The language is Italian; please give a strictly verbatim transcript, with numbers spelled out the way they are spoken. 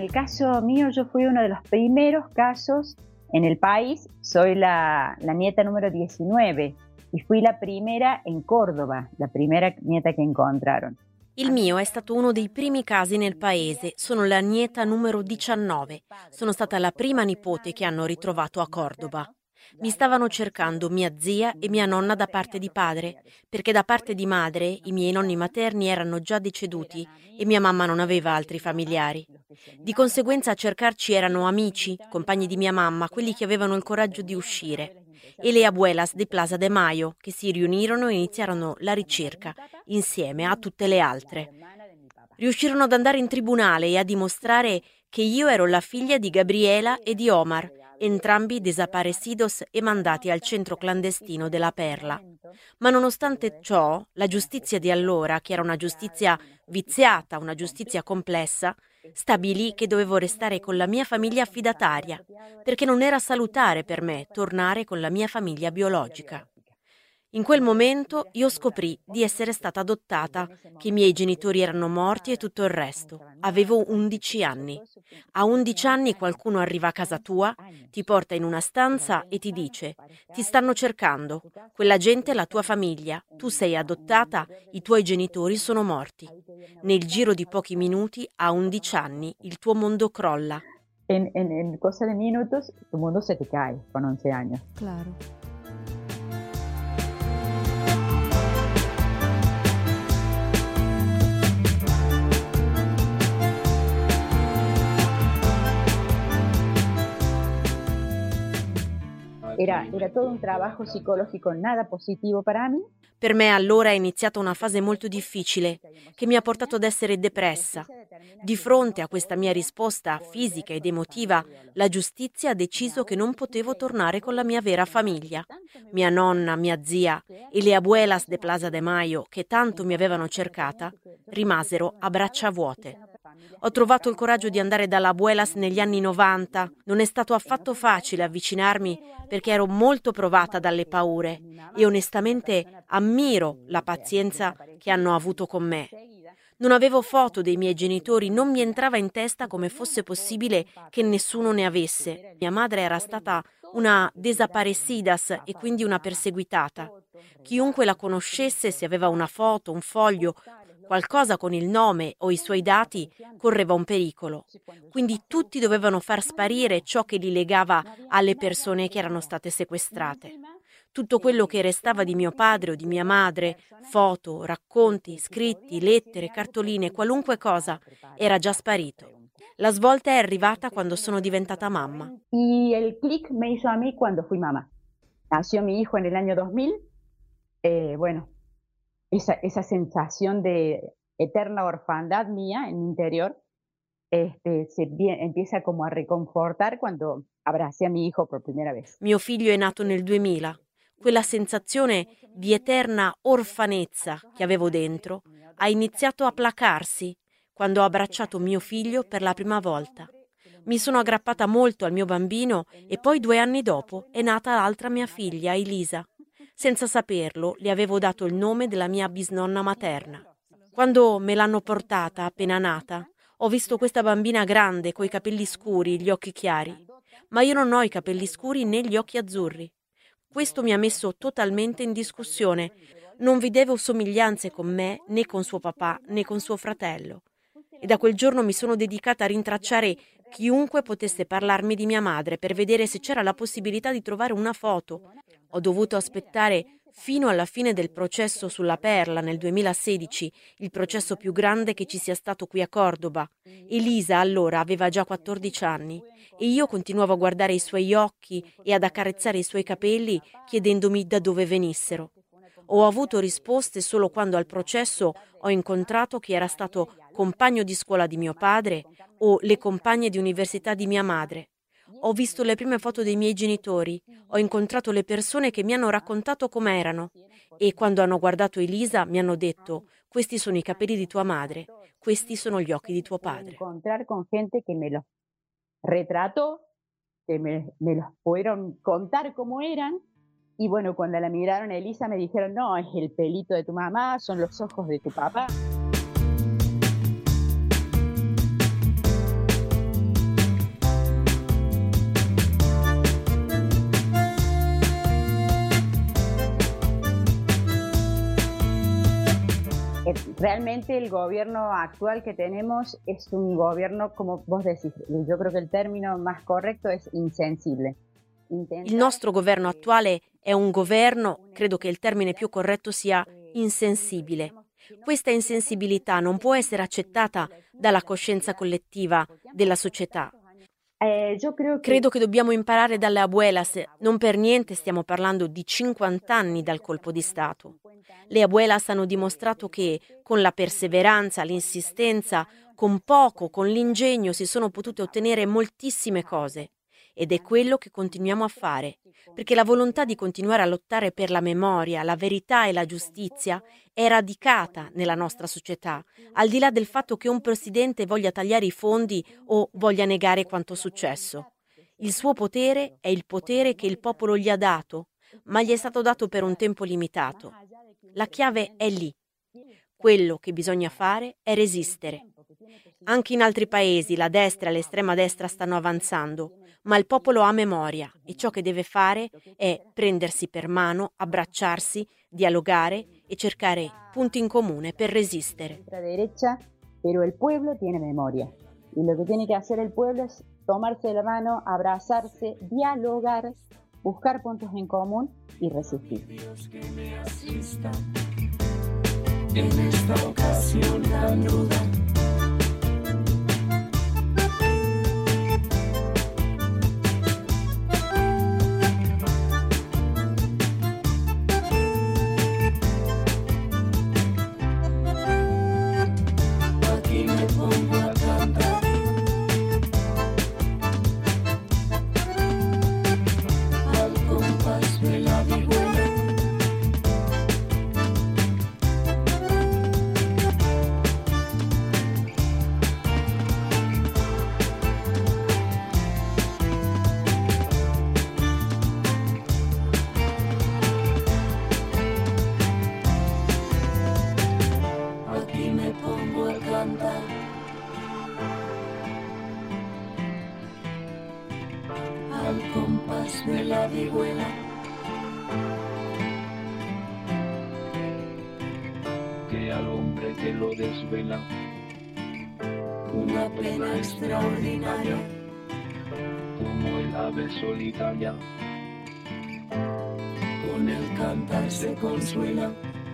el caso mío, yo fui uno de los primeros casos en el país. Soy la, la nieta número diecinueve y fui la primera en Córdoba, la primera nieta che incontraron. Il mio è stato uno dei primi casi nel paese. Sono la nieta numero diciannove. Sono stata la prima nipote che hanno ritrovato a Cordoba. Mi stavano cercando mia zia e mia nonna da parte di padre, perché da parte di madre i miei nonni materni erano già deceduti e mia mamma non aveva altri familiari. Di conseguenza a cercarci erano amici, compagni di mia mamma, quelli che avevano il coraggio di uscire, e le abuelas di Plaza de Mayo, che si riunirono e iniziarono la ricerca insieme a tutte le altre. Riuscirono ad andare in tribunale e a dimostrare che io ero la figlia di Gabriela e di Omar, entrambi desaparecidos e mandati al centro clandestino della Perla. Ma nonostante ciò, la giustizia di allora, che era una giustizia viziata, una giustizia complessa, stabilì che dovevo restare con la mia famiglia affidataria, perché non era salutare per me tornare con la mia famiglia biologica. In quel momento io scoprì di essere stata adottata, che i miei genitori erano morti e tutto il resto. Avevo undici anni. A undici anni qualcuno arriva a casa tua, ti porta in una stanza e ti dice: ti stanno cercando, quella gente è la tua famiglia, tu sei adottata, i tuoi genitori sono morti. Nel giro di pochi minuti, a undici anni, il tuo mondo crolla. En, en, en cosa de minutos, tu mundo se te cae con once años. Claro. Era, era todo un trabajo psicológico nada positivo para mí. Per me allora è iniziata una fase molto difficile, che mi ha portato ad essere depressa. Di fronte a questa mia risposta fisica ed emotiva, la giustizia ha deciso che non potevo tornare con la mia vera famiglia. Mia nonna, mia zia e le abuelas de Plaza de Mayo, che tanto mi avevano cercata, rimasero a braccia vuote. Ho trovato il coraggio di andare dalla abuelas negli anni novanta. Non è stato affatto facile avvicinarmi perché ero molto provata dalle paure e onestamente ammiro la pazienza che hanno avuto con me. Non avevo foto dei miei genitori, non mi entrava in testa come fosse possibile che nessuno ne avesse. Mia madre era stata una desaparecidas e quindi una perseguitata. Chiunque la conoscesse, se aveva una foto, un foglio, qualcosa con il nome o i suoi dati, correva un pericolo. Quindi tutti dovevano far sparire ciò che li legava alle persone che erano state sequestrate. Tutto quello che restava di mio padre o di mia madre, foto, racconti, scritti, lettere, cartoline, qualunque cosa, era già sparito. La svolta è arrivata quando sono diventata mamma. Y el clic me hizo a mí cuando fui mamá. Nació mi hijo en el año dos mil. Eh, bueno, esa, esa sensación de eterna orfandad mía en mi interior este, se vie- empieza como a reconfortar cuando abracé a mi hijo por primera vez. Mio figlio è nato nel duemila. Quella sensazione di eterna orfanezza che avevo dentro ha iniziato a placarsi quando ho abbracciato mio figlio per la prima volta. Mi sono aggrappata molto al mio bambino e poi due anni dopo è nata l'altra mia figlia, Elisa. Senza saperlo, le avevo dato il nome della mia bisnonna materna. Quando me l'hanno portata appena nata, ho visto questa bambina grande coi capelli scuri, gli occhi chiari, ma io non ho i capelli scuri né gli occhi azzurri. Questo mi ha messo totalmente in discussione. Non vedevo somiglianze con me, né con suo papà, né con suo fratello. E da quel giorno mi sono dedicata a rintracciare chiunque potesse parlarmi di mia madre per vedere se c'era la possibilità di trovare una foto. Ho dovuto aspettare fino alla fine del processo sulla Perla nel duemilasedici, il processo più grande che ci sia stato qui a Cordoba. Elisa allora aveva già quattordici anni e io continuavo a guardare i suoi occhi e ad accarezzare i suoi capelli chiedendomi da dove venissero. Ho avuto risposte solo quando al processo ho incontrato chi era stato compagno di scuola di mio padre o le compagne di università di mia madre. Ho visto le prime foto dei miei genitori, ho incontrato le persone che mi hanno raccontato com'erano e quando hanno guardato Elisa mi hanno detto: questi sono i capelli di tua madre, questi sono gli occhi di tuo padre. Encontrar con gente que me los retrató, que me, me los pudieron contar cómo eran. Y bueno, cuando la miraron a Elisa me dijeron: no, es el pelito de tu mamá, son los ojos de tu papá. Eh, Realmente el gobierno actual que tenemos es un gobierno, como vos decís, yo creo que el término más corretto è insensible. Il nostro governo attuale è un governo, credo che il termine più corretto sia insensibile. Questa insensibilità non può essere accettata dalla coscienza collettiva della società. Eh, yo creo que Credo che dobbiamo imparare dalle abuelas, non per niente stiamo parlando di cinquanta anni dal colpo di Stato. Le abuelas hanno dimostrato che con la perseveranza, l'insistenza, con poco, con l'ingegno si sono potute ottenere moltissime cose. Ed è quello che continuiamo a fare, perché la volontà di continuare a lottare per la memoria, la verità e la giustizia è radicata nella nostra società, al di là del fatto che un presidente voglia tagliare i fondi o voglia negare quanto successo. Il suo potere è il potere che il popolo gli ha dato, ma gli è stato dato per un tempo limitato. La chiave è lì. Quello che bisogna fare è resistere. Anche in altri paesi la destra e l'estrema destra stanno avanzando, ma il popolo ha memoria e ciò che deve fare è prendersi per mano, abbracciarsi, dialogare e cercare punti in comune per resistere. la derecha, pero el pueblo tiene memoria. Y lo que tiene que hacer el pueblo es tomarse de la mano, abrazarse, dialogar, buscar puntos en común y resistir. Dios que me asista en esta ocasión tan ruda. Aquí me pongo a cantar al compás de la vihuela. Aquí me pongo a cantar al compás de la vihuela. Que al hombre que lo desvela una pena extraordinaria, como el ave solitaria, con el cantar se consuela.